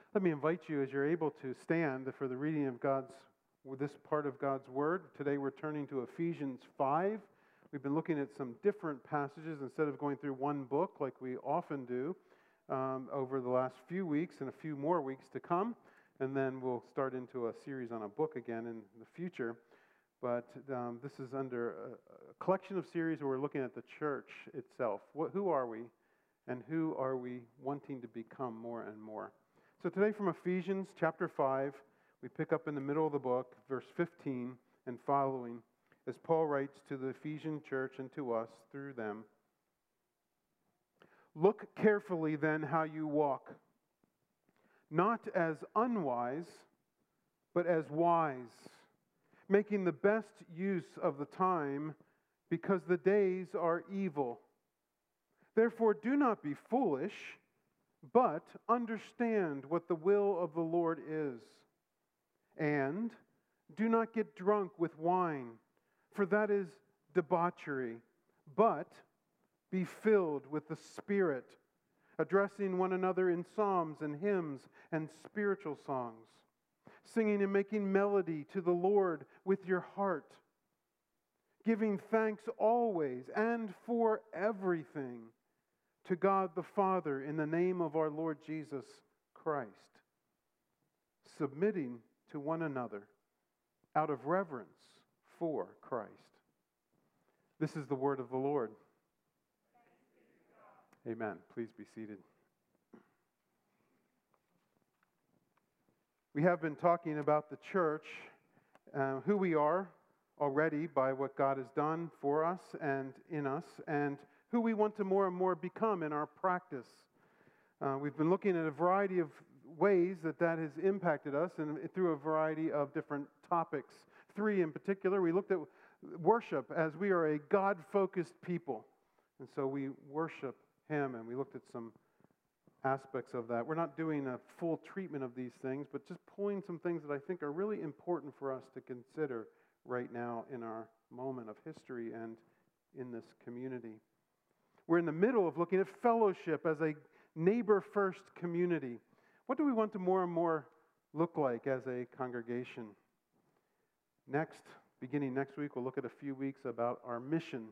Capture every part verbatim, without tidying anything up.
Let me invite you, as you're able, to stand for the reading of God's, this part of God's Word. Today we're turning to Ephesians five. We've been looking at some different passages instead of going through one book like we often do um, over the last few weeks and a few more weeks to come. And then we'll start into a series on a book again in the future. But um, this is under a, a collection of series where we're looking at the church itself. What, who are we, and who are we wanting to become more and more? So today from Ephesians chapter five, we pick up in the middle of the book, verse fifteen and following, as Paul writes to the Ephesian church and to us through them. Look carefully then how you walk, not as unwise, but as wise, making the best use of the time, because the days are evil. Therefore do not be foolish, but understand what the will of the Lord is. And do not get drunk with wine, for that is debauchery, but be filled with the Spirit, addressing one another in psalms and hymns and spiritual songs, singing and making melody to the Lord with your heart, giving thanks always and for everything to God the Father in the name of our Lord Jesus Christ, submitting to one another out of reverence for Christ. This is the word of the Lord. Amen. Please be seated. We have been talking about the church, uh, who we are already by what God has done for us and in us, and who we want to more and more become in our practice. Uh, we've been looking at a variety of ways that that has impacted us and through a variety of different topics. Three in particular, we looked at worship as we are a God-focused people. And so we worship Him, and we looked at some aspects of that. We're not doing a full treatment of these things, but just pulling some things that I think are really important for us to consider right now in our moment of history and in this community. We're in the middle of looking at fellowship as a neighbor-first community. What do we want to more and more look like as a congregation? Next, beginning next week, we'll look at a few weeks about our mission.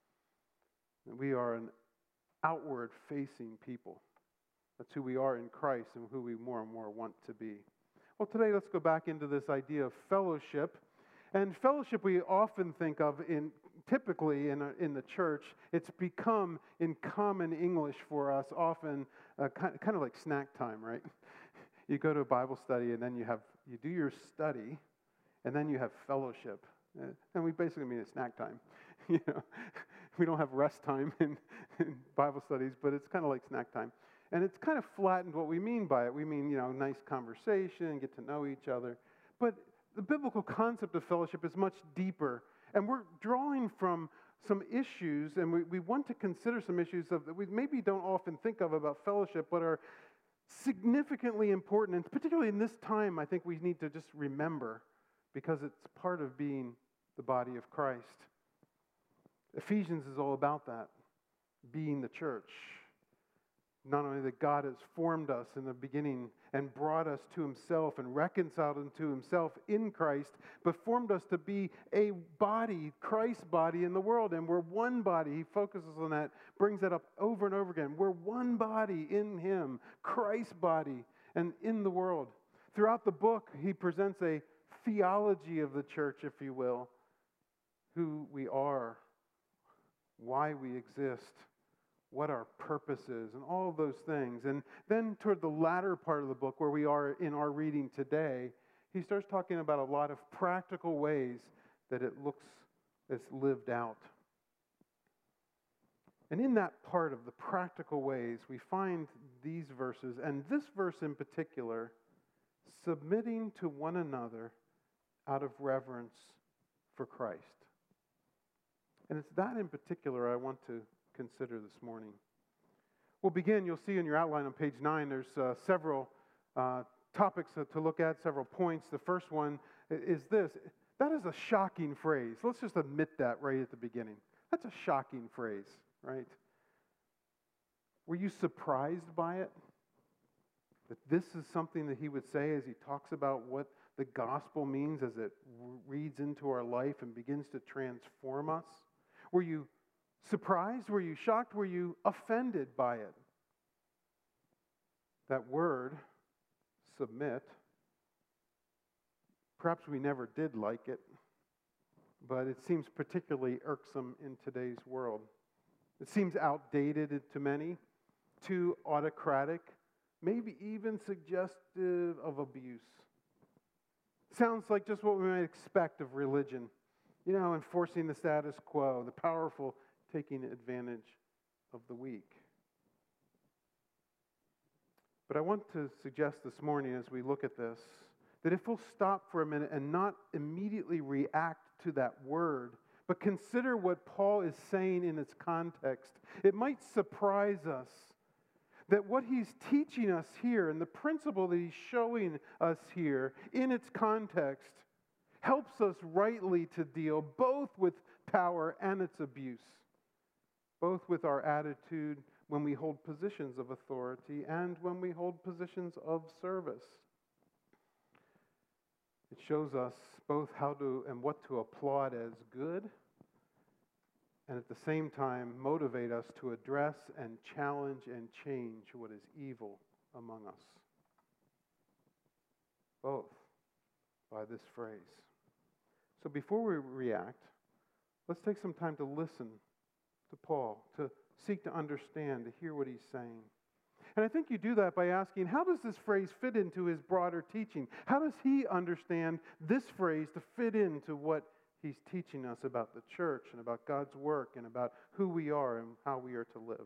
We are an outward-facing people. That's who we are in Christ and who we more and more want to be. Well, today let's go back into this idea of fellowship. And fellowship we often think of in typically in, a, in the church, it's become in common English for us often uh, kind, kind of like snack time, right? You go to a Bible study and then you have you do your study and then you have fellowship. Uh, and we basically mean it's snack time. You know, we don't have rest time in, in Bible studies, but it's kind of like snack time. And it's kind of flattened what we mean by it. We mean, you know, nice conversation, get to know each other. But the biblical concept of fellowship is much deeper. And we're drawing from some issues, and we, we want to consider some issues of, that we maybe don't often think of about fellowship, but are significantly important. And particularly in this time, I think we need to just remember, because it's part of being the body of Christ. Ephesians is all about that, being the church. Not only that God has formed us in the beginning and brought us to Himself and reconciled unto Himself in Christ, but formed us to be a body, Christ's body in the world. And we're one body. He focuses on that, brings that up over and over again. We're one body in Him, Christ's body, and in the world. Throughout the book, he presents a theology of the church, if you will, who we are, why we exist, what our purpose is, and all of those things. And then toward the latter part of the book, where we are in our reading today, he starts talking about a lot of practical ways that it looks, it's lived out. And in that part of the practical ways, we find these verses, and this verse in particular, submitting to one another out of reverence for Christ. And it's that in particular I want to consider this morning. We'll begin, you'll see in your outline on page nine, there's uh, several uh, topics to look at, several points. The first one is this. That is a shocking phrase. Let's just admit that right at the beginning. That's a shocking phrase, right? Were you surprised by it? That this is something that he would say as he talks about what the gospel means as it reads into our life and begins to transform us? Were you surprised? Were you shocked? Were you offended by it? That word, submit, perhaps we never did like it, but it seems particularly irksome in today's world. It seems outdated to many, too autocratic, maybe even suggestive of abuse. Sounds like just what we might expect of religion. You know, enforcing the status quo, the powerful taking advantage of the weak. But I want to suggest this morning as we look at this, that if we'll stop for a minute and not immediately react to that word, but consider what Paul is saying in its context, it might surprise us that what he's teaching us here and the principle that he's showing us here in its context helps us rightly to deal both with power and its abuse, both with our attitude when we hold positions of authority and when we hold positions of service. It shows us both how to and what to applaud as good, and at the same time motivate us to address and challenge and change what is evil among us. Both by this phrase. So before we react, let's take some time to listen to Paul, to seek to understand, to hear what he's saying. And I think you do that by asking, how does this phrase fit into his broader teaching? How does he understand this phrase to fit into what he's teaching us about the church and about God's work and about who we are and how we are to live?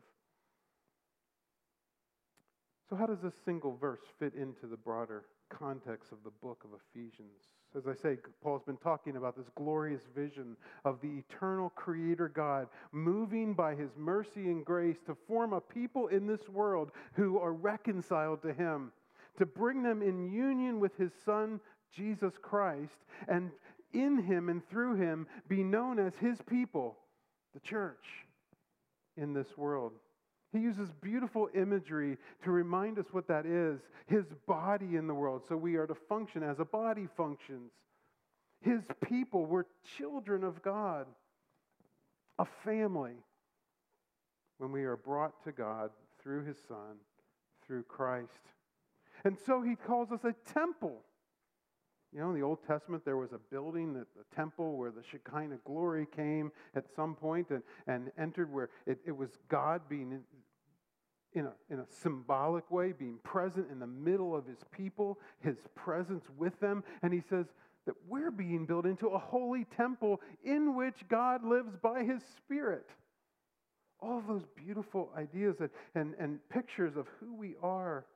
So how does this single verse fit into the broader context of the book of Ephesians? As I say, Paul's been talking about this glorious vision of the eternal Creator God moving by His mercy and grace to form a people in this world who are reconciled to Him, to bring them in union with His Son, Jesus Christ, and in Him and through Him be known as His people, the church, in this world. He uses beautiful imagery to remind us what that is. His body in the world, so we are to function as a body functions. His people, we're children of God, a family, when we are brought to God through His Son, through Christ. And so He calls us a temple. You know, in the Old Testament, there was a building, the temple, where the Shekinah glory came at some point and, and entered, where it, it was God being in, in, a, in a symbolic way, being present in the middle of His people, His presence with them. And He says that we're being built into a holy temple in which God lives by His Spirit. All of those beautiful ideas and, and, and pictures of who we are.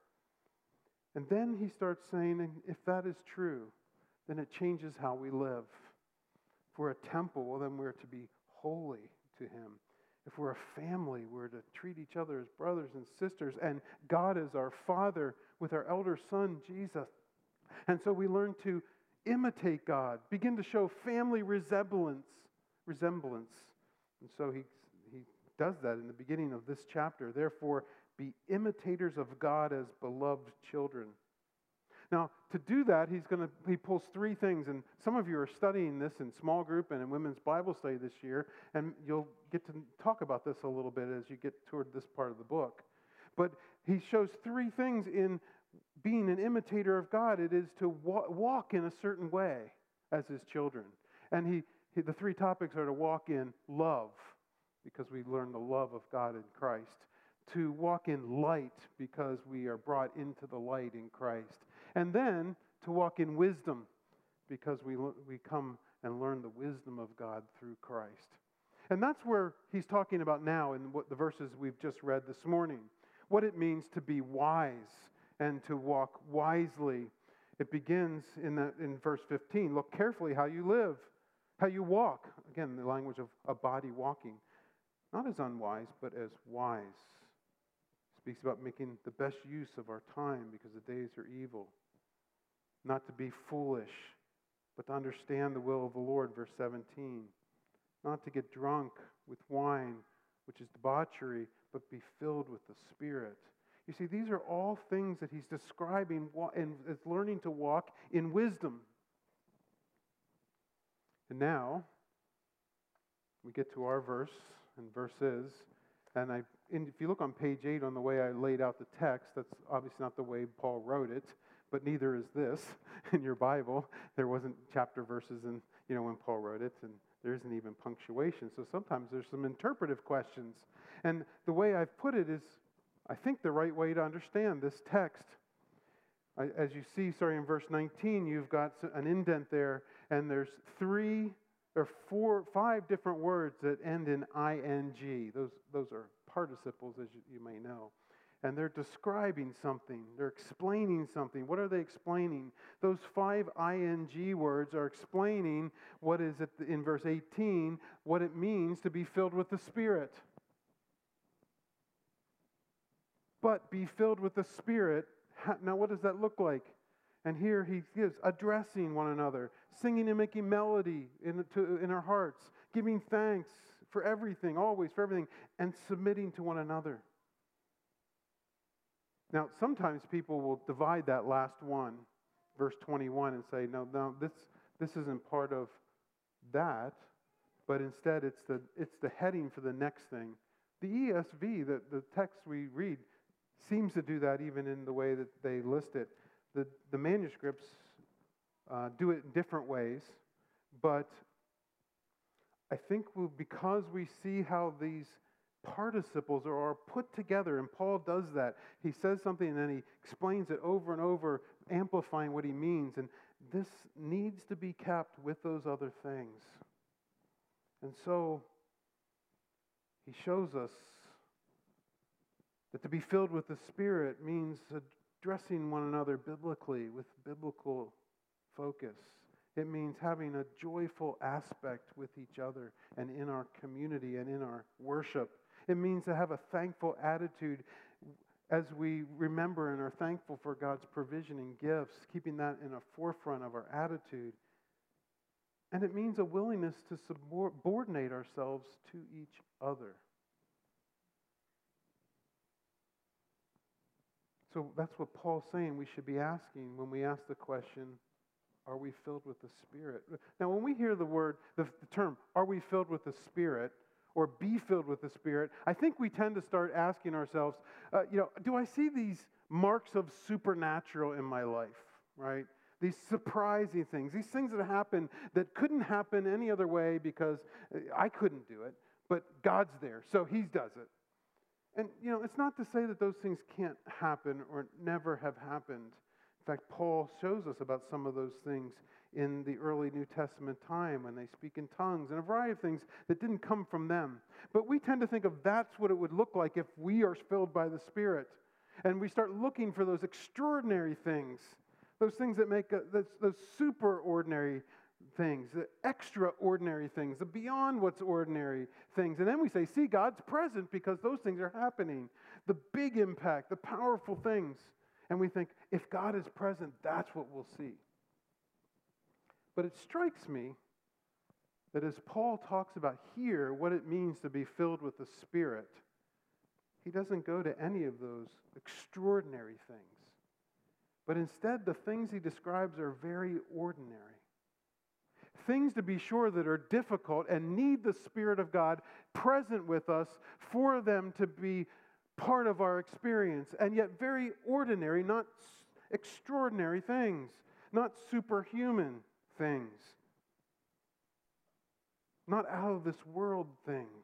And then He starts saying, if that is true, then it changes how we live. If we're a temple, well, then we're to be holy to Him. If we're a family, we're to treat each other as brothers and sisters, and God is our Father with our elder Son, Jesus. And so we learn to imitate God, begin to show family resemblance, resemblance. And so he, he does that in the beginning of this chapter. Therefore, be imitators of God as beloved children. Now, to do that, he's going to he pulls three things, and some of you are studying this in small group and in women's Bible study this year, and you'll get to talk about this a little bit as you get toward this part of the book. But he shows three things in being an imitator of God. It is to wa- walk in a certain way as His children. And he, he the three topics are to walk in love, because we learn the love of God in Christ. To walk in light, because we are brought into the light in Christ. And then to walk in wisdom, because we, we come and learn the wisdom of God through Christ. And that's where he's talking about now in what the verses we've just read this morning. What it means to be wise and to walk wisely. It begins in, that, in verse fifteen. Look carefully how you live, how you walk. Again, the language of a body walking. Not as unwise, but as wise. Speaks about making the best use of our time because the days are evil. Not to be foolish, but to understand the will of the Lord, verse seventeen. Not to get drunk with wine, which is debauchery, but be filled with the Spirit. You see, these are all things that he's describing and is learning to walk in wisdom. And now, we get to our verse and verses, and I, and if you look on page eight on the way I laid out the text, that's obviously not the way Paul wrote it, but neither is this in your Bible. There wasn't chapter verses in, you know, when Paul wrote it, and there isn't even punctuation. So sometimes there's some interpretive questions. And the way I've put it is, I think, the right way to understand this text. I, as you see, starting in verse nineteen, you've got an indent there, and there's three or four, five different words that end in ing. Those, those are participles, as you, you may know. And they're describing something. They're explaining something. What are they explaining? Those five ing words are explaining what is it in verse eighteen, what it means to be filled with the Spirit. But be filled with the Spirit. Now, what does that look like? And here he gives addressing one another, singing and making melody in, to, in our hearts, giving thanks for everything, always for everything, and submitting to one another. Now, sometimes people will divide that last one, verse twenty-one, and say, no, no, this, this isn't part of that, but instead it's the, it's the heading for the next thing. The E S V, the, the text we read, seems to do that even in the way that they list it. The, the manuscripts uh, do it in different ways, but I think we'll, because we see how these participles are, are put together, and Paul does that. He says something and then he explains it over and over, amplifying what he means, and this needs to be kept with those other things. And so he shows us that to be filled with the Spirit means addressing one another biblically with biblical focus. It means having a joyful aspect with each other and in our community and in our worship. It means to have a thankful attitude as we remember and are thankful for God's provision and gifts, keeping that in a forefront of our attitude. And it means a willingness to subordinate ourselves to each other. So that's what Paul's saying we should be asking when we ask the question, are we filled with the Spirit? Now, when we hear the word, the, the term, are we filled with the Spirit, or be filled with the Spirit, I think we tend to start asking ourselves, uh, you know, do I see these marks of supernatural in my life, right? These surprising things, these things that happen that couldn't happen any other way because I couldn't do it, but God's there, so He does it. And, you know, it's not to say that those things can't happen or never have happened. In fact, Paul shows us about some of those things in the early New Testament time when they speak in tongues and a variety of things that didn't come from them. But we tend to think of that's what it would look like if we are filled by the Spirit. And we start looking for those extraordinary things, those things that make, a, those, those super ordinary things, the extraordinary things, the beyond what's ordinary things. And then we say, see, God's present because those things are happening. The big impact, the powerful things. And we think, if God is present, that's what we'll see. But it strikes me that as Paul talks about here what it means to be filled with the Spirit, he doesn't go to any of those extraordinary things. But instead, the things he describes are very ordinary. Things, to be sure, that are difficult and need the Spirit of God present with us for them to be part of our experience, and yet very ordinary, not extraordinary things, not superhuman things, not out of this world things,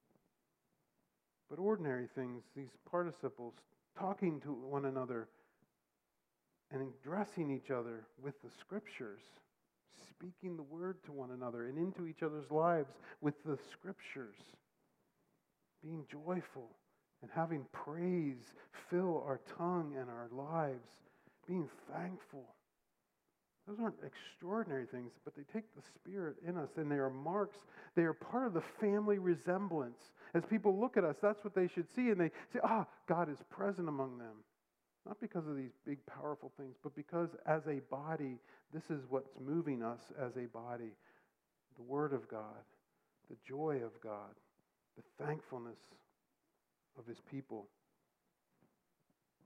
but ordinary things, these participles, talking to one another and addressing each other with the Scriptures, speaking the word to one another and into each other's lives with the Scriptures, being joyful and having praise fill our tongue and our lives, being thankful. Those aren't extraordinary things, but they take the Spirit in us, and they are marks. They are part of the family resemblance. As people look at us, that's what they should see, and they say, ah, God is present among them. Not because of these big, powerful things, but because as a body, this is what's moving us as a body. The Word of God, the joy of God, the thankfulness of His people.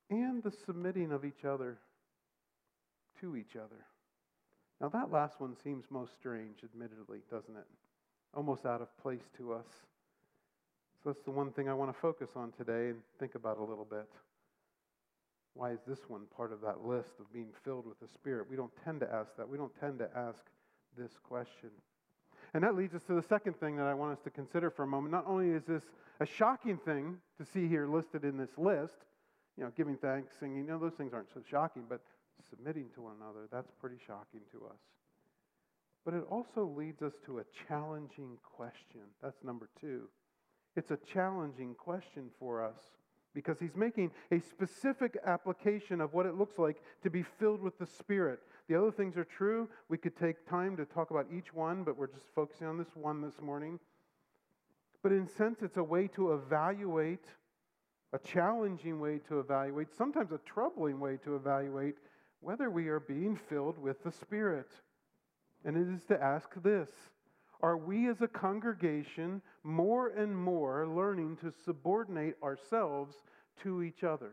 and the submitting of each other to each other. Now that last one seems most strange, admittedly, doesn't it? Almost out of place to us. So that's the one thing I want to focus on today and think about a little bit. Why is this one part of that list of being filled with the Spirit? We don't tend to ask that. We don't tend to ask this question. And that leads us to the second thing that I want us to consider for a moment. Not only is this a shocking thing to see here listed in this list, you know, giving thanks, singing, you know, those things aren't so shocking, but submitting to one another, that's pretty shocking to us. But it also leads us to a challenging question. That's number two. It's a challenging question for us because he's making a specific application of what it looks like to be filled with the Spirit. The other things are true. We could take time to talk about each one, but we're just focusing on this one this morning. But in a sense, it's a way to evaluate, a challenging way to evaluate, sometimes a troubling way to evaluate whether we are being filled with the Spirit. And it is to ask this: are we as a congregation more and more learning to subordinate ourselves to each other?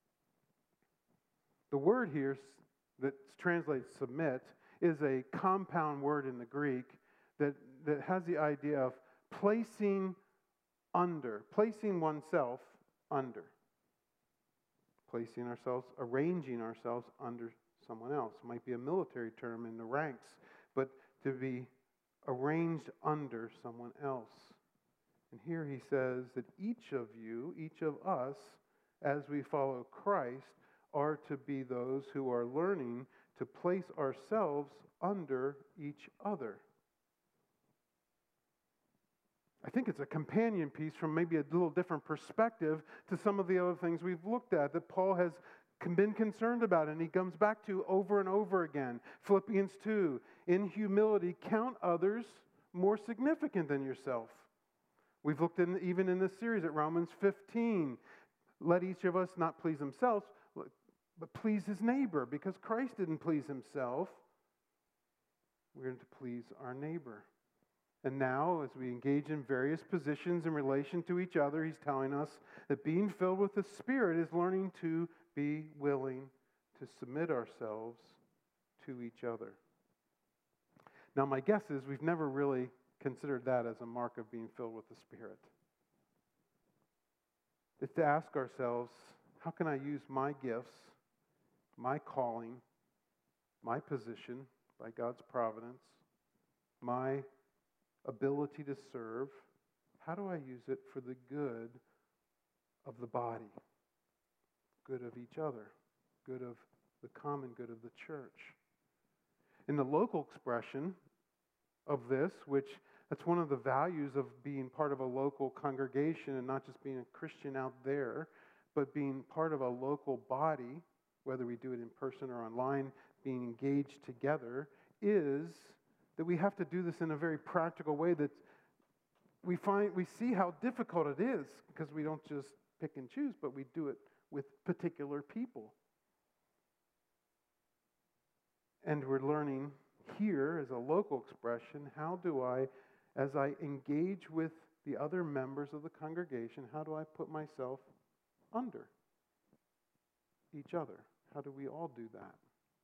The word here that translates submit is a compound word in the Greek that, that has the idea of placing under, placing oneself under. Placing ourselves, arranging ourselves under someone else. It might be a military term in the ranks, but to be arranged under someone else. And here he says that each of you, each of us, as we follow Christ, are to be those who are learning to place ourselves under each other. I think it's a companion piece from maybe a little different perspective to some of the other things we've looked at that Paul has been concerned about, and he comes back to over and over again. Philippians two, in humility, count others more significant than yourself. We've looked in, even in this series at Romans fifteen. Let each of us not please himself, but please his neighbor, because Christ didn't please himself. We're going to please our neighbor. And now, as we engage in various positions in relation to each other, he's telling us that being filled with the Spirit is learning to be willing to submit ourselves to each other. Now, my guess is we've never really considered that as a mark of being filled with the Spirit. It's to ask ourselves, how can I use my gifts, my calling, my position by God's providence, my ability to serve, how do I use it for the good of the body, good of each other, good of the common good of the church? In the local expression of this, which that's one of the values of being part of a local congregation and not just being a Christian out there, but being part of a local body, whether we do it in person or online, being engaged together, is that we have to do this in a very practical way that we find, we see how difficult it is because we don't just pick and choose, but we do it with particular people. And we're learning here as a local expression, how do I, as I engage with the other members of the congregation, how do I put myself under each other? How do we all do that?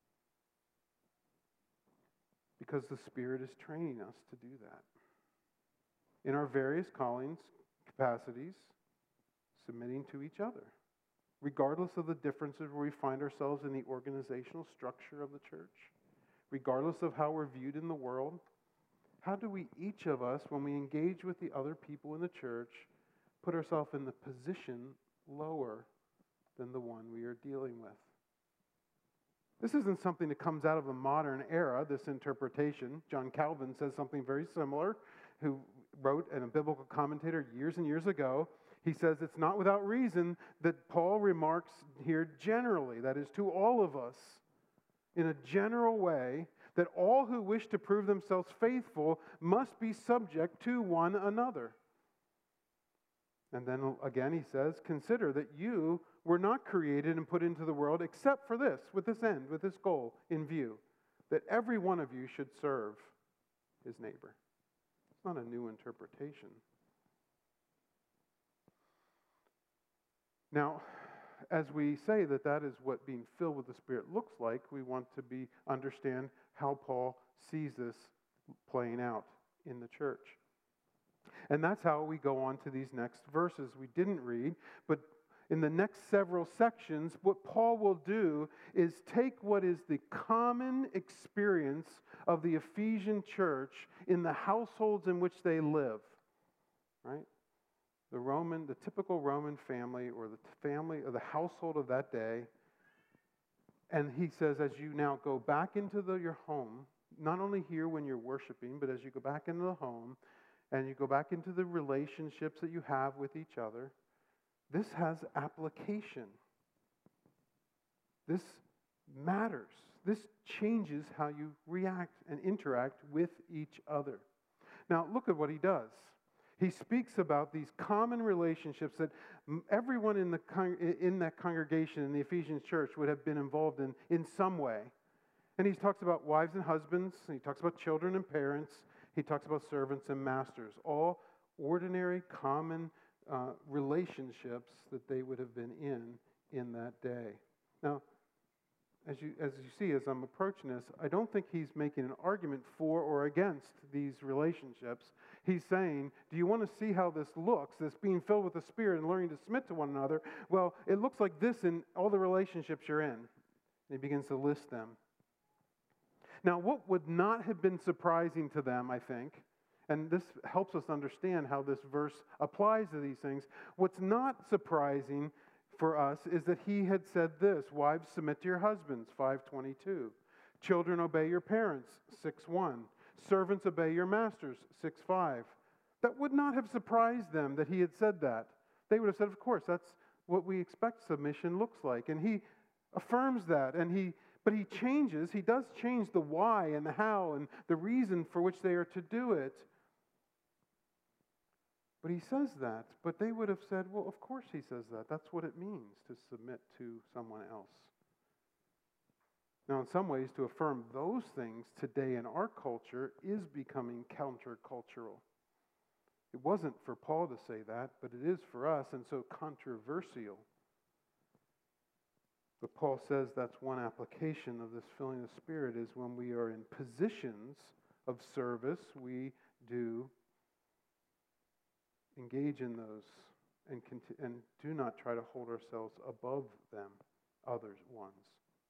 Because the Spirit is training us to do that. In our various callings, capacities, submitting to each other, regardless of the differences where we find ourselves in the organizational structure of the church, regardless of how we're viewed in the world, how do we, each of us, when we engage with the other people in the church, put ourselves in the position lower than the one we are dealing with? This isn't something that comes out of the modern era, this interpretation. John Calvin says something very similar, who wrote in a biblical commentator years and years ago. He says it's not without reason that Paul remarks here generally, that is to all of us, in a general way, that all who wish to prove themselves faithful must be subject to one another. And then again he says, consider that you were not created and put into the world except for this, with this end, with this goal in view, that every one of you should serve his neighbor. It's not a new interpretation. Now, as we say that that is what being filled with the Spirit looks like, we want to be understand how Paul sees this playing out in the church. And that's how we go on to these next verses we didn't read, but in the next several sections, what Paul will do is take what is the common experience of the Ephesian church in the households in which they live, right? The Roman, the typical Roman family or the family or the household of that day. And he says, as you now go back into the, your home, not only here when you're worshiping, but as you go back into the home and you go back into the relationships that you have with each other, this has application. This matters. This changes how you react and interact with each other. Now, look at what he does. He speaks about these common relationships that everyone in the con- in that congregation in the Ephesian church would have been involved in in some way. And he talks about wives and husbands. And he talks about children and parents. He talks about servants and masters. All ordinary, common Uh, relationships that they would have been in in that day. Now, as you as you see, as I'm approaching this, I don't think he's making an argument for or against these relationships. He's saying, do you want to see how this looks, this being filled with the Spirit and learning to submit to one another? Well, it looks like this in all the relationships you're in. And he begins to list them. Now, what would not have been surprising to them, I think, and this helps us understand how this verse applies to these things. What's not surprising for us is that he had said this, wives, submit to your husbands, five twenty-two. Children, obey your parents, six one. Servants, obey your masters, six five. That would not have surprised them that he had said that. They would have said, of course, that's what we expect submission looks like. And he affirms that, and he but he changes, he does change the why and the how and the reason for which they are to do it. But he says that, but they would have said, well, of course he says that. That's what it means to submit to someone else. Now, in some ways, to affirm those things today in our culture is becoming countercultural. It wasn't for Paul to say that, but it is for us, and so controversial. But Paul says that's one application of this filling of the Spirit is when we are in positions of service, we do engage in those and, conti- and do not try to hold ourselves above them, others ones.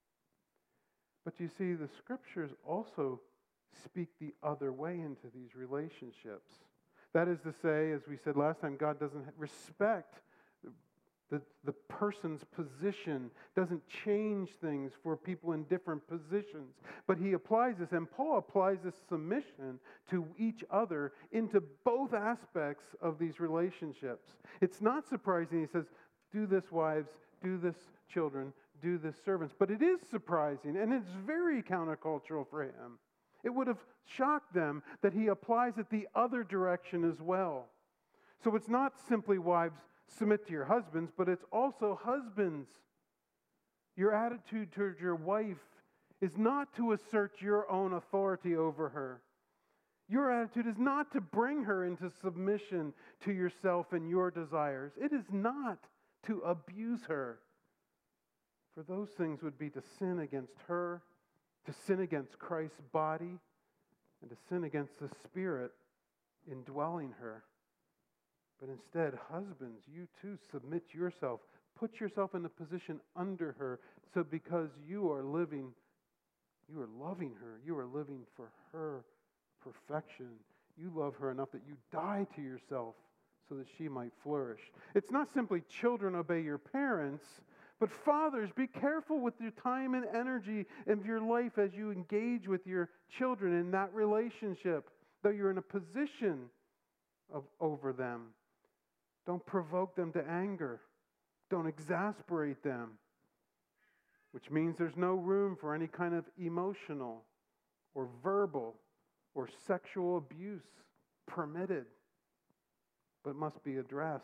But you see, the Scriptures also speak the other way into these relationships. That is to say, as we said last time, God doesn't respect the, the person's position, doesn't change things for people in different positions. But he applies this, and Paul applies this submission to each other into both aspects of these relationships. It's not surprising, he says, do this, wives, do this, children, do this, servants. But it is surprising, and it's very countercultural for him. It would have shocked them that he applies it the other direction as well. So it's not simply wives, submit to your husbands, but it's also husbands. Your attitude towards your wife is not to assert your own authority over her. Your attitude is not to bring her into submission to yourself and your desires. It is not to abuse her. For those things would be to sin against her, to sin against Christ's body, and to sin against the Spirit indwelling her. But instead, husbands, you too submit yourself. Put yourself in a position under her, so because you are living, you are loving her, you are living for her perfection. You love her enough that you die to yourself so that she might flourish. It's not simply children obey your parents, but fathers, be careful with your time and energy of your life as you engage with your children in that relationship, though you're in a position of over them. Don't provoke them to anger. Don't exasperate them, which means there's no room for any kind of emotional or verbal or sexual abuse permitted, but must be addressed.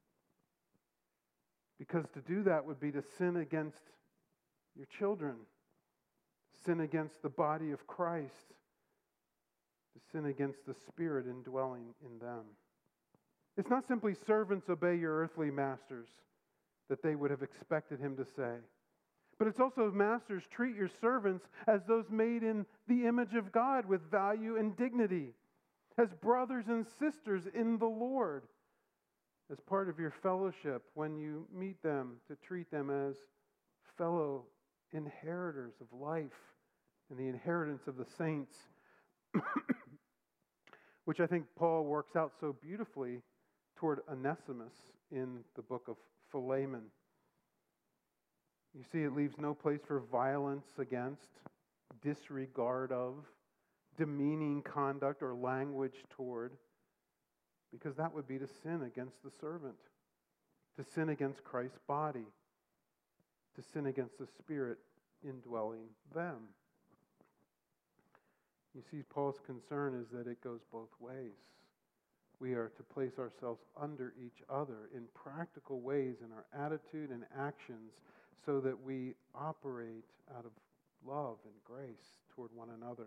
Because to do that would be to sin against your children, sin against the body of Christ, to sin against the Spirit indwelling in them. It's not simply servants obey your earthly masters. that they would have expected him to say. But it's also, masters, treat your servants as those made in the image of God with value and dignity, as brothers and sisters in the Lord, as part of your fellowship when you meet them, to treat them as fellow inheritors of life and the inheritance of the saints, which I think Paul works out so beautifully toward Onesimus in the book of Philemon. You see, it leaves no place for violence against, disregard of, demeaning conduct or language toward, because that would be to sin against the servant, to sin against Christ's body, to sin against the Spirit indwelling them. You see, Paul's concern is that it goes both ways. We are to place ourselves under each other in practical ways in our attitude and actions so that we operate out of love and grace toward one another.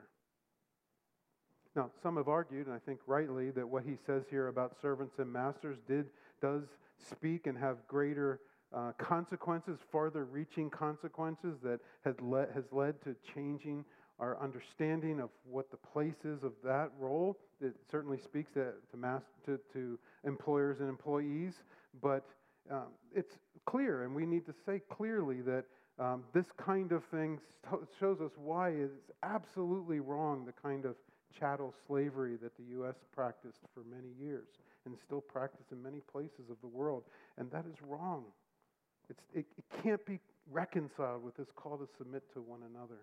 Now, some have argued, and I think rightly, that what he says here about servants and masters did does speak and have greater uh, consequences, farther-reaching consequences that has led, has led to changing our understanding of what the place is of that role. It certainly speaks to to, mass, to, to employers and employees, but um, it's clear, and we need to say clearly that um, this kind of thing shows us why it's absolutely wrong, the kind of chattel slavery that the U S practiced for many years and still practice in many places of the world, and that is wrong. It's, it, it can't be reconciled with this call to submit to one another.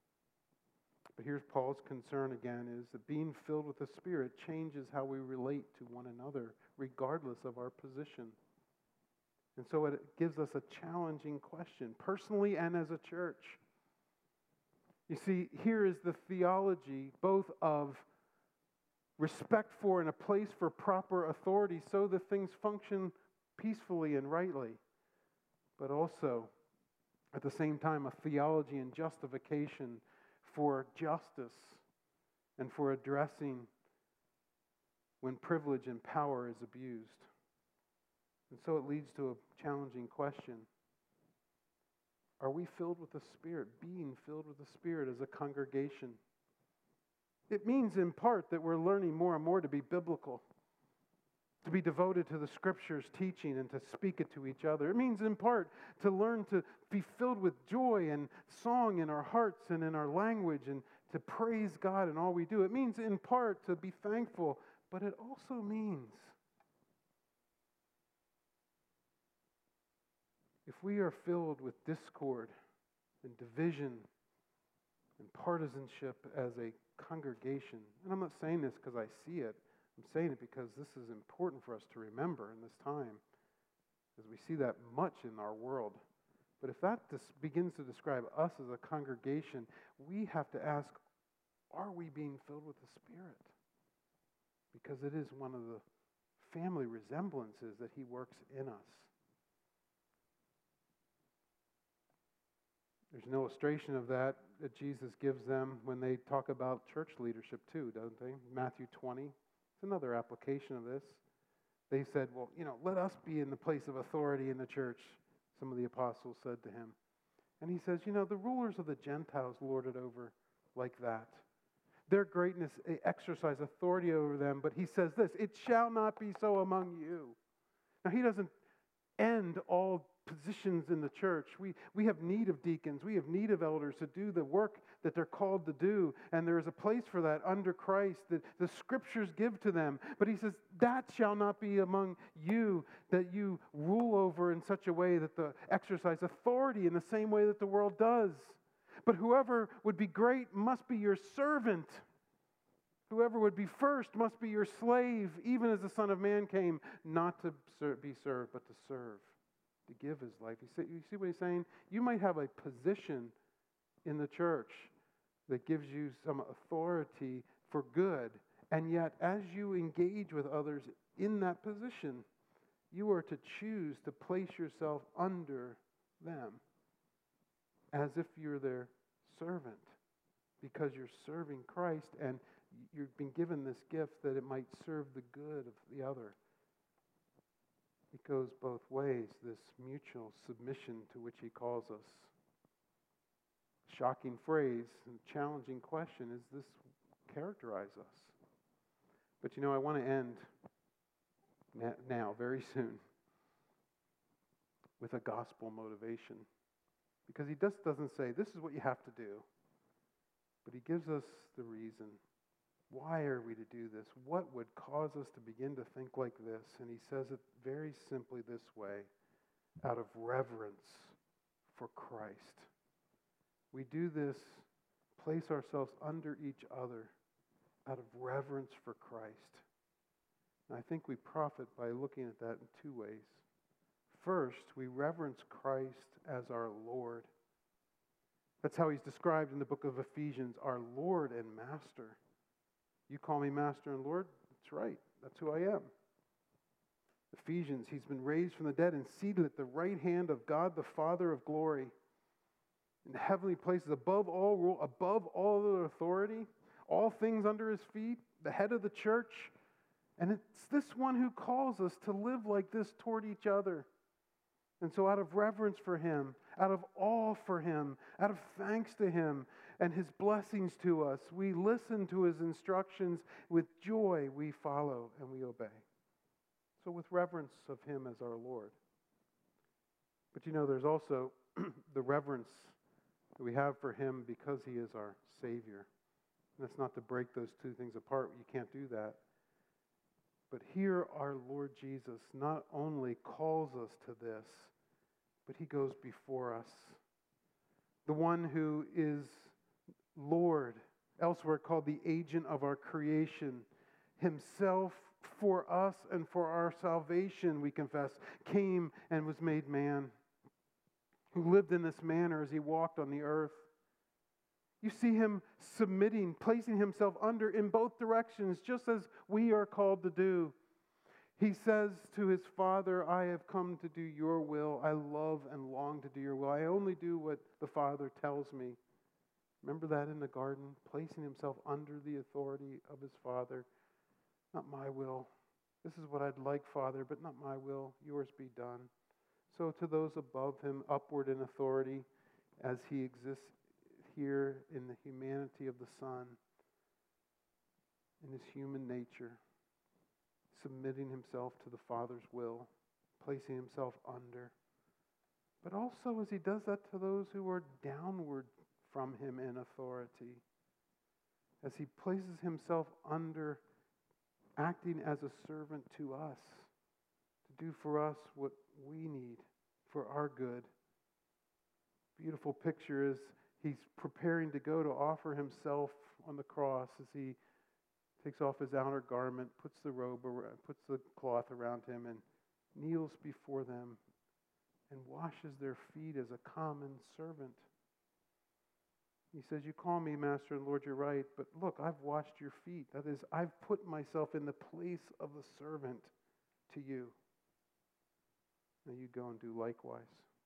But here's Paul's concern again, is that being filled with the Spirit changes how we relate to one another, regardless of our position. And so it gives us a challenging question, personally and as a church. You see, here is the theology both of respect for and a place for proper authority so that things function peacefully and rightly, but also, at the same time, a theology and justification for justice and for addressing when privilege and power is abused. And so it leads to a challenging question. Are we filled with the Spirit, being filled with the Spirit as a congregation? It means in part that we're learning more and more to be biblical, to be devoted to the Scriptures' teaching and to speak it to each other. It means in part to learn to be filled with joy and song in our hearts and in our language and to praise God in all we do. It means in part to be thankful, but it also means if we are filled with discord and division and partisanship as a congregation, and I'm not saying this because I see it, I'm saying it because this is important for us to remember in this time, as we see that much in our world. But if that dis- begins to describe us as a congregation, we have to ask, are we being filled with the Spirit? Because it is one of the family resemblances that He works in us. There's an illustration of that that Jesus gives them when they talk about church leadership too, don't they? Matthew twenty. It's another application of this. They said, well, you know, let us be in the place of authority in the church, some of the apostles said to him. And he says, you know, the rulers of the Gentiles lord it over like that. Their greatness exercise authority over them, but he says this, it shall not be so among you. Now, he doesn't end all positions in the church. We, we have need of deacons. We have need of elders to do the work that they're called to do. And there is a place for that under Christ that the Scriptures give to them. But he says, that shall not be among you, that you rule over in such a way that the exercise authority in the same way that the world does. But whoever would be great must be your servant. Whoever would be first must be your slave, even as the Son of Man came, not to be served, but to serve, to give his life. You see, you see what he's saying? You might have a position in the church that gives you some authority for good, and yet as you engage with others in that position, you are to choose to place yourself under them as if you're their servant, because you're serving Christ and you've been given this gift that it might serve the good of the other. It goes both ways, this mutual submission to which he calls us. Shocking phrase and challenging question, is this characterize us? But you know, I want to end now, very soon, with a gospel motivation. Because he just doesn't say, this is what you have to do. But he gives us the reason. Why are we to do this? What would cause us to begin to think like this? And he says it very simply this way, out of reverence for Christ. We do this, place ourselves under each other out of reverence for Christ. And I think we profit by looking at that in two ways. First, we reverence Christ as our Lord. That's how he's described in the book of Ephesians, our Lord and Master. You call me Master and Lord? That's right. That's who I am. Ephesians, he's been raised from the dead and seated at the right hand of God the Father of glory. In the heavenly places, above all rule, above all other authority, all things under his feet, the head of the church. And it's this one who calls us to live like this toward each other. And so out of reverence for him, out of awe for him, out of thanks to him and his blessings to us, we listen to his instructions. With joy we follow and we obey. So with reverence of him as our Lord. But you know, there's also the reverence that we have for him because he is our Savior. And that's not to break those two things apart. You can't do that. But here our Lord Jesus not only calls us to this, but he goes before us. The one who is Lord, elsewhere called the agent of our creation, himself for us and for our salvation, we confess, came and was made man, who lived in this manner as he walked on the earth. You see him submitting, placing himself under in both directions, just as we are called to do. He says to his Father, I have come to do your will. I love and long to do your will. I only do what the Father tells me. Remember that in the garden, placing himself under the authority of his Father. Not my will. This is what I'd like, Father, but not my will. Yours be done. So to those above him, upward in authority, as he exists here in the humanity of the Son, in his human nature, submitting himself to the Father's will, placing himself under. But also as he does that to those who are downward from him in authority, as he places himself under, acting as a servant to us, to do for us what we need for our good. Beautiful picture is he's preparing to go to offer himself on the cross as he takes off his outer garment, puts the robe, around, puts the cloth around him, and kneels before them and washes their feet as a common servant. He says, you call me Master and Lord, you're right, but look, I've washed your feet. That is, I've put myself in the place of the servant to you. Now you go and do likewise.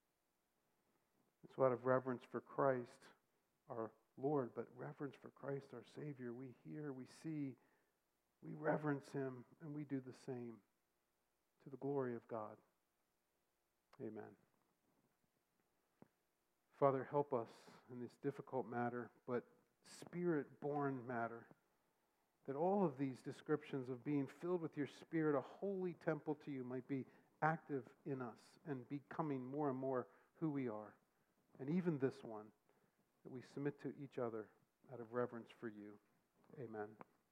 So out of reverence for Christ, our Lord, but reverence for Christ, our Savior, we hear, we see, we reverence him, and we do the same to the glory of God. Amen. Father, help us in this difficult matter, but Spirit-born matter, that all of these descriptions of being filled with your Spirit, a holy temple to you, might be active in us and becoming more and more who we are. And even this one, that we submit to each other out of reverence for you. Amen.